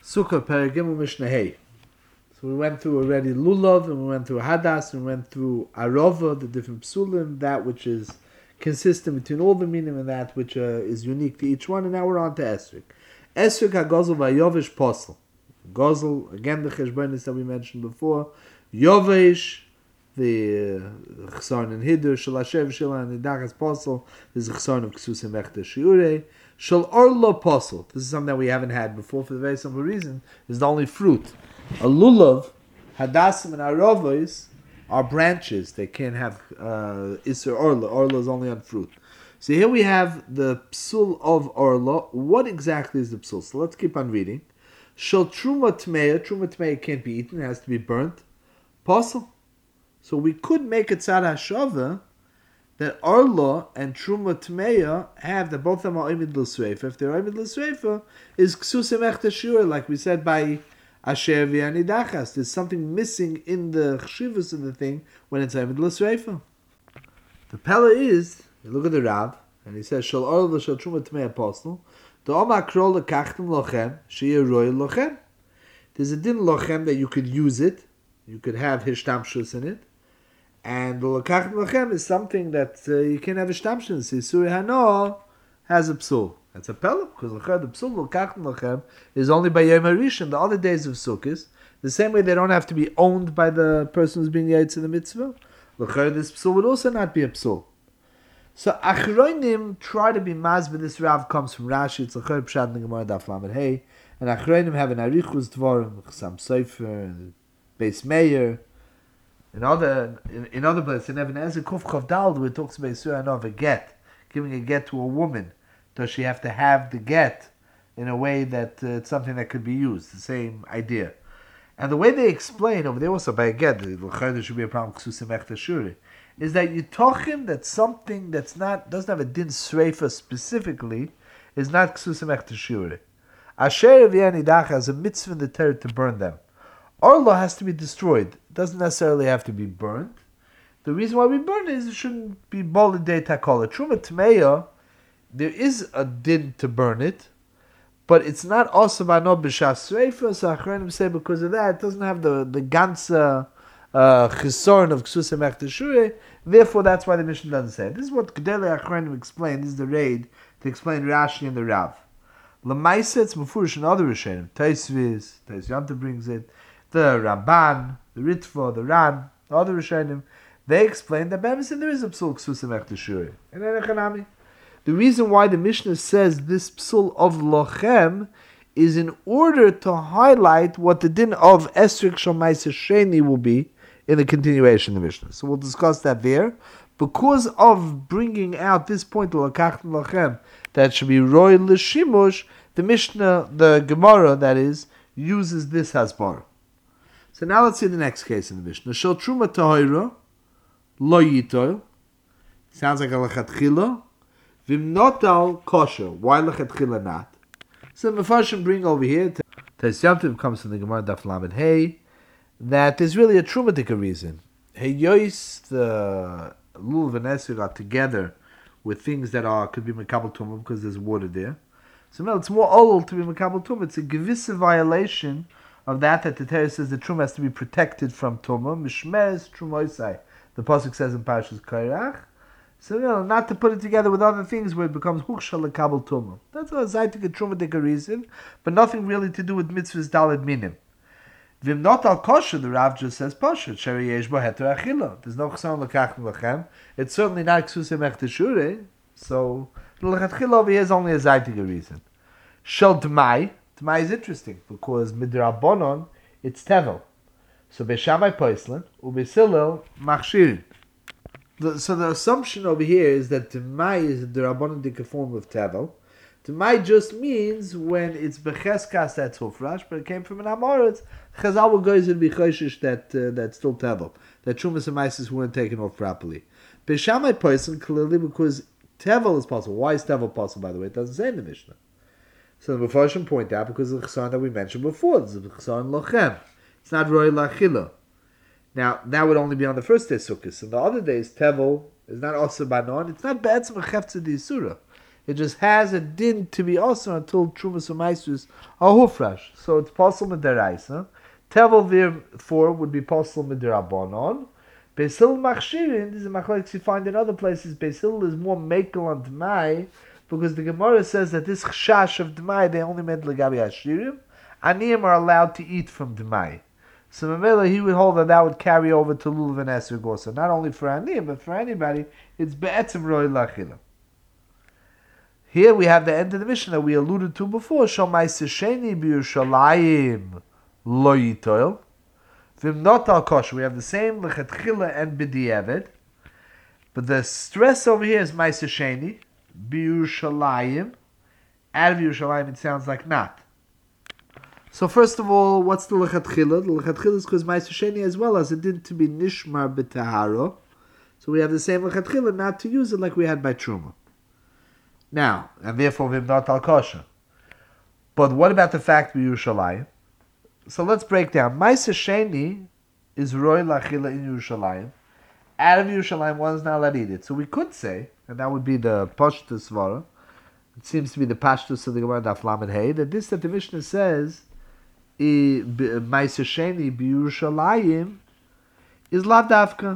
Sukkah Perigim Mishnah Hey. So we went through already Lulav, and we went through Hadas, and we went through Arova, the different psulim, that which is consistent between all the minim and that which is unique to each one, and now we're on to Esrik. Esrik HaGozel VaYovish Posel. Gozel, again the cheshbonis that we mentioned before. Yovish, the Chsarn and Hidur, Shal Asher V'Shila and Nidachas Posel, this is the Chsarn of Ksusim Echta Shiurei. Shal Orlo Posel, this is something that we haven't had before for the very simple reason, is the only fruit. A lulav, hadassim, and arovos are branches. They can't have iser orla. Orla is only on fruit. So here we have the psul of orla. What exactly is the psul? So let's keep on reading. Shal truma tmeya can't be eaten. It has to be burnt. Posel. So we could make a tzad hashava that orla and truma tmeya have that both of them are imid l'sreifa. If they're imid l'sreifa, is ksusim echta shur, like we said by Asher v'yanidachas. There's something missing in the chshivus of the thing when it's Amid L'Sreifa. The Pella is, you look at the Rav, and he says, Shal Orla Shal Truma Tmei Apostle, the Oma Krol Lekachtem Lochem, Sheyeh Roy Lochem. There's a din Lochem that you could use it, you could have Hishtamshus in it, and the Lekachtem Lochem is something that you can have Hishtamshus. Yisuri Hano has a psul. That's a pella, because the psul l'kachtem lachem is only by Yom HaRishon, the other days of Sukkot. The same way they don't have to be owned by the person who's being yaitz in the mitzvah. This psul would also not be a psul. So Achronim try to be mazbeh. This Rav comes from Rashi. It's l'chayr pshat in the Gemara Daf Lamed Hey. And Achronim have an arichus dvarim, Chasam Sofer, Beis Meir. In other places, in Even Ezer Kuf Chav Dal, where it talks about Yisur Hanov, a get, giving a get to a woman. Does she have to have the get in a way that it's something that could be used? The same idea. And the way they explain over there also by a get, there should be a problem, is that you talk him that something that's not, doesn't have a din sreifa specifically, is not ksusim echta shuri. Asher v'yanidach has a mitzvah in the Torah to burn them. Orla has to be destroyed. It doesn't necessarily have to be burned. The reason why we burn it is it shouldn't be bolid de takola. Truma tmeya, there is a din to burn it, but it's not also by no b'shas sreifa. So Achronim say because of that, it doesn't have the ganze chisorn of ksusim echta shure. Therefore, that's why the Mishnah doesn't say it. This is what Gedele Achronim explained. This is the raid to explain Rashi and the Rav. Lamaisa, it's mufurish and other Rishonim. Taisviz, Yanta brings it. The Ramban, the Ritva, the Ran, the other Rishonim, they explain that B'emes there is a psul ksusim echta shure. And then Echanami. The reason why the Mishnah says this psul of lochem is in order to highlight what the din of esrik shalmaisa sheni will be in the continuation of the Mishnah. So we'll discuss that there. Because of bringing out this point, l'kachtem lochem, that should be roy l'shimush, the Mishnah, the Gemara, that is, uses this hasbar. So now let's see the next case in the Mishnah. Shal truma tahira, lo yitoil. Sounds like a lechatchila. Vimnotal kosher. Why lechatchila not? So the Mefarshim bring over here, Taisyantiv comes from the Gemara Daf Lamed Hey, that there's really a trumatika reason. Hey yois, the lulav and esrog are together with things that could be mekabel tumah because there's water there. So no, it's more old to be mekabel tumah. It's a gewisse violation of that the Torah says the truma has to be protected from tumah. Mishmeres trumoisai. The pasuk says in Parashas Kairach. So not to put it together with other things where it becomes huksha lekabel tumah. That's a zaytik trumatika reason, but nothing really to do with mitzvahs daled minim. Vim not al kosher, the Rav just says pasha sheri yesh bo heter achila. There's no chesam lekachim lechem. It's certainly not ksusim echta shure. So the lechatchila over here is only a zaytik reason. Shel d'mai is interesting because midrabanon it's tevel. So beshamai poislan ubesilil machshirin. So the assumption over here is that T'mai is the Rabbanon form of Tevel. T'mai just means when it's Becheskas that's Hufrash, but it came from an Amoritz. Chazal will go and be Choshish that's still Tevel. That Trumas and Mises weren't taken off properly. Beshamai person clearly because Tevel is possible. Why is Tevel possible, by the way? It doesn't say in the Mishnah. So the Mefarshim point out because of the Chesan that we mentioned before. It's the Chesan Lochem. It's not Roy Lachila. Now, that would only be on the first day Sukkot. And the other days, Tevel is not also banon. It's not bad some chefza di surah. It just has a din to be also until Trumas Umaisus are hufrash. So it's possible midaraisa. Tevel therefore would be possible midirabonon. Beis machshirin, this is a machlokes you find in other places. Beis Hillel is more mekel on Dmai, because the Gemara says that this chash of Dmai, they only meant legabi ashirim. Aniyim are allowed to eat from Dmai. So Mamela, he would hold that would carry over to Lulav and Esrog also. Not only for Aniyim, but for anybody, it's be'etzim roi lachila. Here we have the end of the mission that we alluded to before. Shomai sesheni b'Yerushalayim lo yitoil. V'im not al kosher. We have the same lechatchila and b'di'evet. But the stress over here is Ma'aseh Sheni b'Yerushalayim. Out of Yerushalayim, it sounds like not. So first of all, what's the lechatchila? The lechatchila is because Ma'aseh Sheni as well as it did to be nishmar b'tahara. So we have the same lechatchila not to use it like we had by Truma. Now, and therefore v'im not al kosher. But what about the fact b'Yerushalayim? So let's break down. Ma'aseh Sheni is roi lachila in Yerushalayim. Out of Yerushalayim, one is not allowed to eat it. So we could say, and that would be the Pashtus Svara, it seems to be the Pashtus of the Gemara Daf Lamed Hey, that the Mishnah says, Ma'aseh Sheni b'Yerushalayim is lav davka.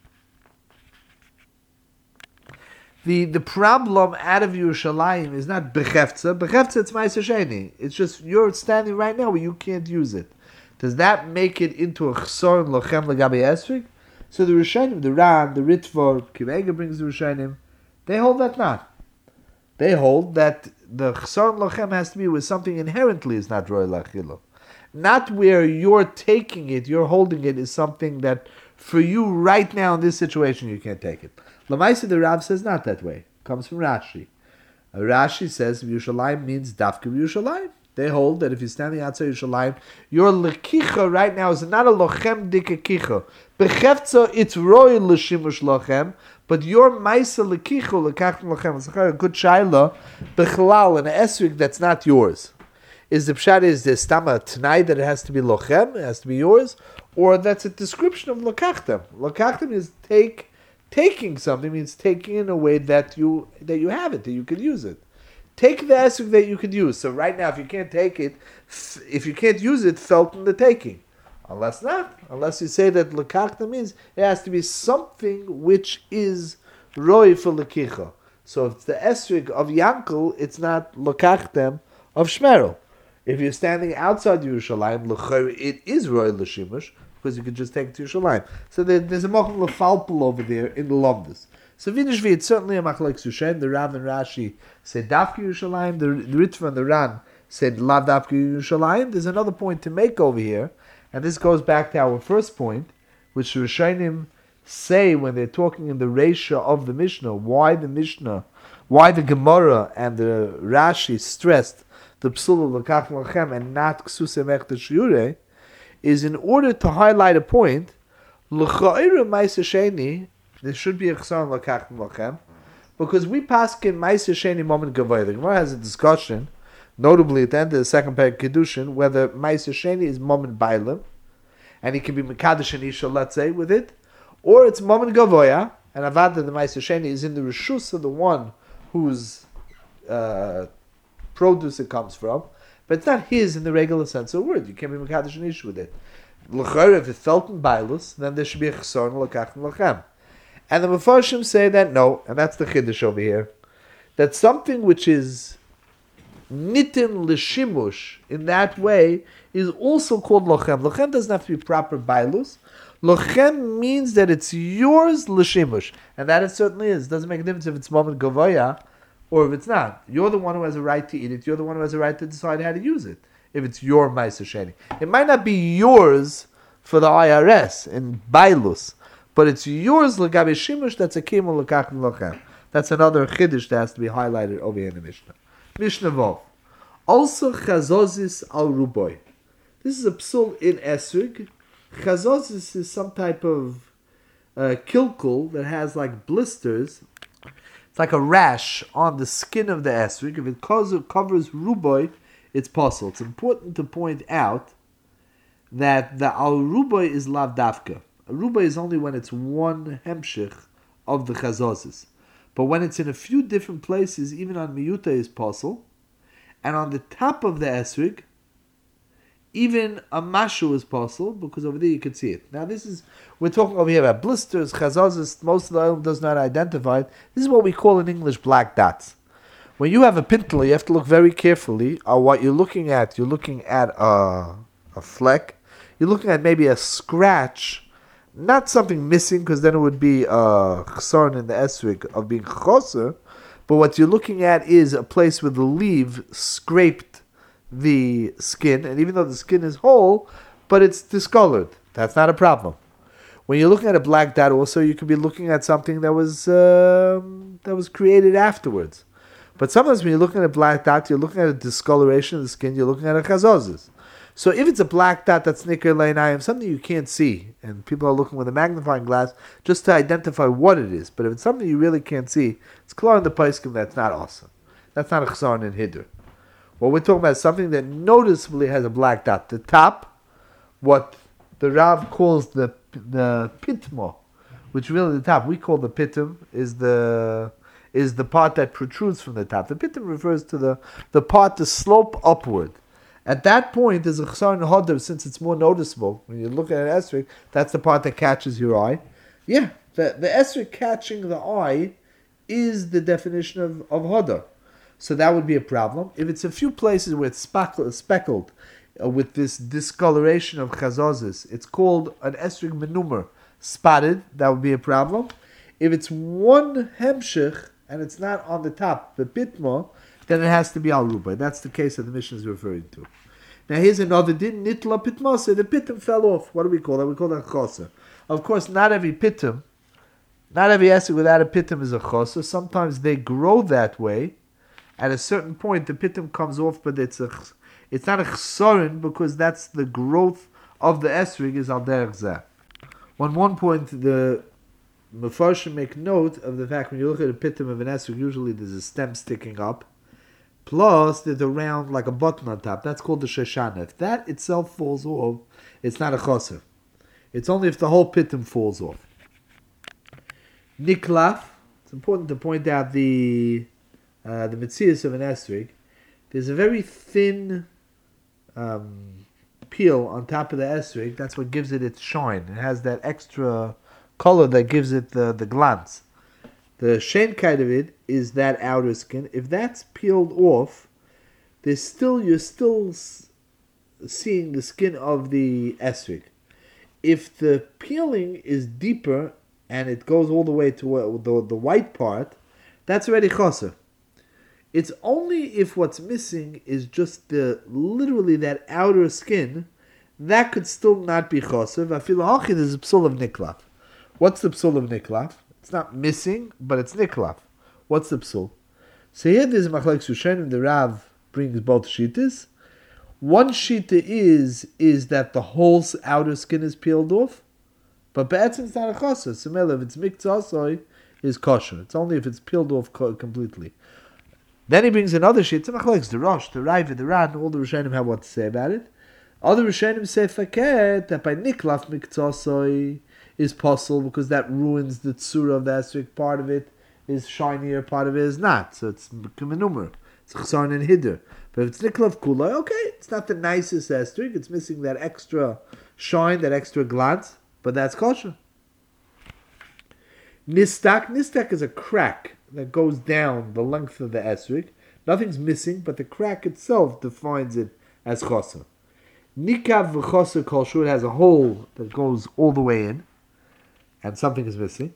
The problem out of Yerushalayim is not bechefza. Bechefza, it's Ma'aseh Sheni. It's just you're standing right now where you can't use it. Does that make it into a chsor lochem legabi esrig? So the Rishonim, the Ran, the Ritva, Kivega brings the Rishonim, they hold that not. They hold that the chsor lochem has to be with something inherently is not roy lachilo. Not where you're taking it, you're holding it is something that for you right now in this situation you can't take it. Lamaisa the Rav says not that way. Comes from Rashi. Rashi says Yerushalayim means dafka Yerushalayim. They hold that if you're standing outside Yerushalayim, your lekicha right now is not a lochem dike kicha. Bechefza, it's roy l'shimush lochem, but your maisa lekicha lekach lochem. It's a good shaila. Bechlal, an esrig that's not yours. Is the pshat is the stama tonight that it has to be lochem, it has to be yours, or that's a description of lokachtem. Lokachtem is taking something means taking in a way that you have it, that you can use it. Take the esrog that you could use. So right now, if you can't take it, if you can't use it, felt in the taking. Unless you say that lekachta means it has to be something which is roy for lekicha. So if it's the esrog of Yankel, it's not lekachtem of Shmerel. If you're standing outside Yerushalayim, it is roy l'shimush, because you can just take it to Yerushalayim. So there's a mochem lefalpel over there in the Lomdus. So Vinishvi, it's certainly a machlek Sushen. The Rav and Rashi said Dafki Yerushalayim. The Ritva and the Ran said Lav Dafki Yerushalayim. There's another point to make over here, and this goes back to our first point, which the Rishonim say when they're talking in the Reisha of the Mishnah, why the Gemara and the Rashi stressed the Psul of Lekach Lachem and not Ksusem Echta Shiure, is in order to highlight a point, L'cha'ira Ma'aseh Sheni, there should be a chesron lakach lochem, because we paskin Ma'aseh Sheni moment gavoy. The Gemara has a discussion, notably at the end of the second parak kedushin, whether Ma'aseh Sheni is moment bailim, and he can be mekadosh and isha, let's say, with it, or it's moment gavoya, and avad the Ma'aseh Sheni is in the reshus of the one whose produce it comes from, but it's not his in the regular sense of the word. You can't be mekadosh and isha with it. L'chayr, if it felt in bailus, then there should be a chesron lakach lochem. And the Mefarshim say that no, and that's the Chiddush over here, that something which is nitin l'shimush in that way is also called lochem. Lochem doesn't have to be proper bailus. Lochem means that it's yours l'shimush, and that it certainly is. It doesn't make a difference if it's moment gavoya or if it's not. You're the one who has a right to eat it. You're the one who has a right to decide how to use it. If it's your Ma'aseh Sheni, it might not be yours for the IRS in bailus, but it's yours l'gabe shimush. That's a kimul l'kach l'lochem. That's another chiddush that has to be highlighted over here in the Mishnah. Mishnah Vov. Also chazozis al ruboy. This is a psul in esrig. Chazozis is some type of kilkul that has like blisters. It's like a rash on the skin of the esrig. If it covers ruboy, it's possible. It's important to point out that the al ruboy is lav dafka. A ruba is only when it's one hemshich of the chazozis. But when it's in a few different places, even on miyuta is possible, and on the top of the esrig, even a mashu is possible, because over there you can see it. Now we're talking over here about blisters, chazazis, most of the ilm does not identify it. This is what we call in English black dots. When you have a pintel, you have to look very carefully at what you're looking at. You're looking at a fleck. You're looking at maybe a scratch, not something missing, because then it would be a chsaron in the esrig of being choser. But what you're looking at is a place where the leaf scraped the skin, and even though the skin is whole, but it's discolored. That's not a problem. When you're looking at a black dot, also you could be looking at something that was created afterwards. But sometimes when you're looking at a black dot, you're looking at a discoloration of the skin. You're looking at a chazazis. So if it's a black dot that's nicker leinayim, something you can't see, and people are looking with a magnifying glass just to identify what it is. But if it's something you really can't see, it's klar in the paiskim that's not awesome. That's not a chsaron in hiddur. What we're talking about is something that noticeably has a black dot. The top, what the Rav calls the pitmo, which really the top, we call the pitum, is the part that protrudes from the top. The pitum refers to the part, the slope upward. At that point, there's a chsaron hodr, since it's more noticeable. When you look at an esrog, that's the part that catches your eye. Yeah, the esrog catching the eye is the definition of hodr. So that would be a problem. If it's a few places where it's speckled with this discoloration of chazazis, it's called an esrog menumer, spotted. That would be a problem. If it's one hemshich and it's not on the top, the pitmo, then it has to be al ruba. That's the case that the Mishnah is referring to. Now here's another din, nitla pitmasa. The pitum fell off. What do we call that? We call that chosa. Of course, not every pitum, not every esrog without a pitum is a chosa. Sometimes they grow that way. At a certain point, the pitum comes off, but it's not a chsaron, because that's the growth of the esrig is al derech zeh. On one point, the Mefarshim make note of the fact when you look at a pitum of an esrig, usually there's a stem sticking up, plus there's a round like a button on top. That's called the sheshana. If that itself falls off, it's not a choser. It's only if the whole pitum falls off. Niklaf. It's important to point out the metzius of an esrig. There's a very thin peel on top of the esrig. That's what gives it its shine. It has that extra color that gives it the glance. The shenkite of it is that outer skin. If that's peeled off, you're still seeing the skin of the esrig. If the peeling is deeper and it goes all the way to the white part, that's already choser. It's only if what's missing is just literally that outer skin, that could still not be choser. V'afilu hachin is a psul of niklaf. What's the psul of niklaf? It's not missing, but it's niklaf. What's the psul? So here there's machlek sushenim. The Rav brings both shitas. One shita is that the whole outer skin is peeled off, but be'etzim it's not a choser. Similar, if it's miktzasoi, is kosher. It's only if it's peeled off completely. Then he brings another shit. The Rosh, the Raiva, the Ran, all the Rishonim have what to say about it. Other Rishonim say faket that by niklaf miktzasoi is possible because that ruins the tzura of the esrog. Part of it is shinier, part of it is not. So it's menumer. It's chsaron and hiddur. But if it's niklaf kula, okay, it's not the nicest esrog. It's missing that extra shine, that extra glance, but that's kosher. Nistak is a crack that goes down the length of the esrog. Nothing's missing, but the crack itself defines it as choser. Nikav v'choser kosher, it has a hole that goes all the way in, and something is missing.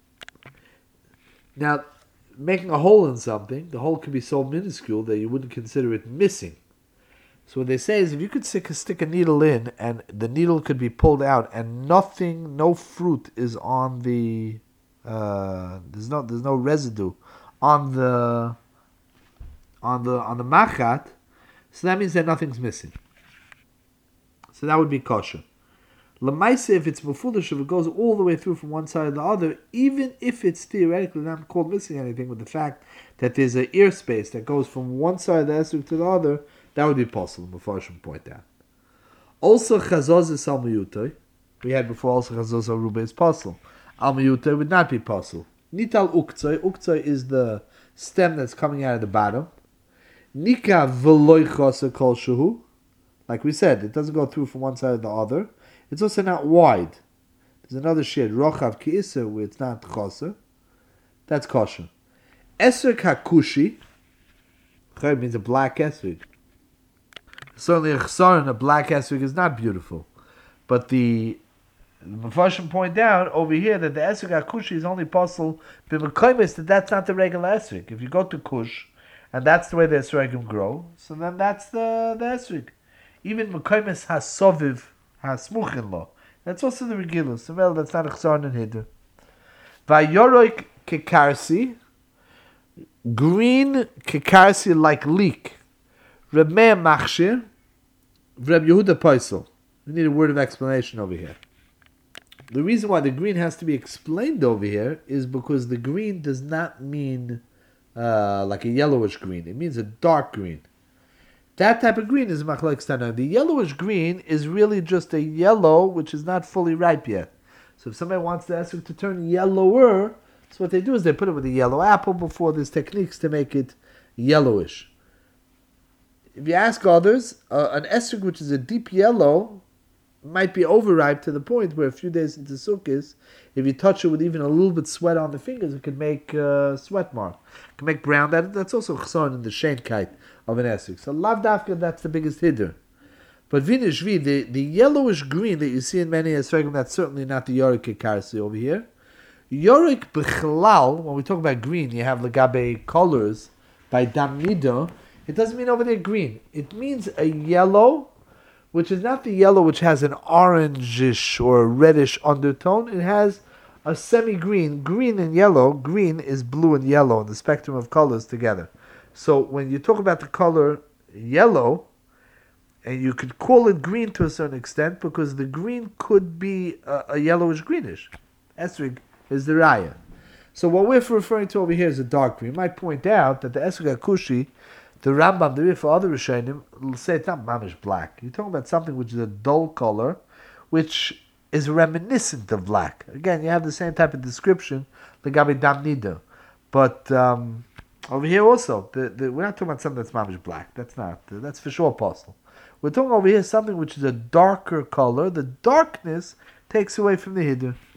Now, making a hole in something, the hole can be so minuscule that you wouldn't consider it missing. So what they say is if you could stick a needle in, and the needle could be pulled out, and no fruit is on the there's no residue on the machat, so that means that nothing's missing. So that would be kosher. Lamaisa, if it's mefulish, if it goes all the way through from one side to the other, even if it's theoretically not called missing anything, with the fact that there's an ear space that goes from one side of the esrog to the other, that would be possible. Mefarshim point out. Also, chazos is al miyutay. We had before also chazos al ruba is possible. Al miyutay would not be possible. Nital uktzoi. Uktzoi is the stem that's coming out of the bottom. Nika v'loy chasa kol shehu. Like we said, it doesn't go through from one side to the other. It's also not wide. There's another shade, rochav ki'isa, where it's not chasa. That's kosher. Esrog hakushi. Chayv means a black esrog. Certainly a chsaron, a black esrog, is not beautiful. But the Mepharshim point out over here that the esrog hakushi is only possible b'mekaymis, that's not the regular esrog. If you go to Kush, and that's the way the esrogim grow, so then that's the esrog. Even mekaymis has soviv, has smuchin lo. That's also the regilus. So well, that's not a chsaron and hiddur. Vayoroik kekarsi, green kekarsi like leek. Reb Meir Machshir, Reb Yehuda Poisel. We need a word of explanation over here. The reason why the green has to be explained over here is because the green does not mean like a yellowish green. It means a dark green. That type of green is machlokes Tana. The yellowish green is really just a yellow which is not fully ripe yet. So if somebody wants the esrog to turn yellower, so what they do is they put it with a yellow apple before. There's techniques to make it yellowish. If you ask others, an esrog which is a deep yellow might be overripe to the point where a few days into Sukkot, if you touch it with even a little bit sweat on the fingers, it could make sweat mark. It can make brown. That's also chsaron in the shenkeit of an esrog. So lav dafka, that's the biggest hiddur. But vinishvi, the yellowish green that you see in many esrogim, that's certainly not the yorik kekarsi over here. Yorik b'chlal, when we talk about green, you have legabe colors by dam nido. It doesn't mean over there green. It means a yellow, which is not the yellow which has an orangish or reddish undertone. It has a semi-green. Green and yellow. Green is blue and yellow in the spectrum of colors together. So when you talk about the color yellow, and you could call it green to a certain extent because the green could be a yellowish greenish. Esrog is the raya. So what we're referring to over here is a dark green. You might point out that the esrog hakushi, the Rambam, the for other Rishonim, will say it's not mamish black. You're talking about something which is a dull color, which is reminiscent of black. Again, you have the same type of description, the Gabi Dam Nido. But over here also, we're not talking about something that's mamish black. That's for sure possible. We're talking over here something which is a darker color. The darkness takes away from the hiddur.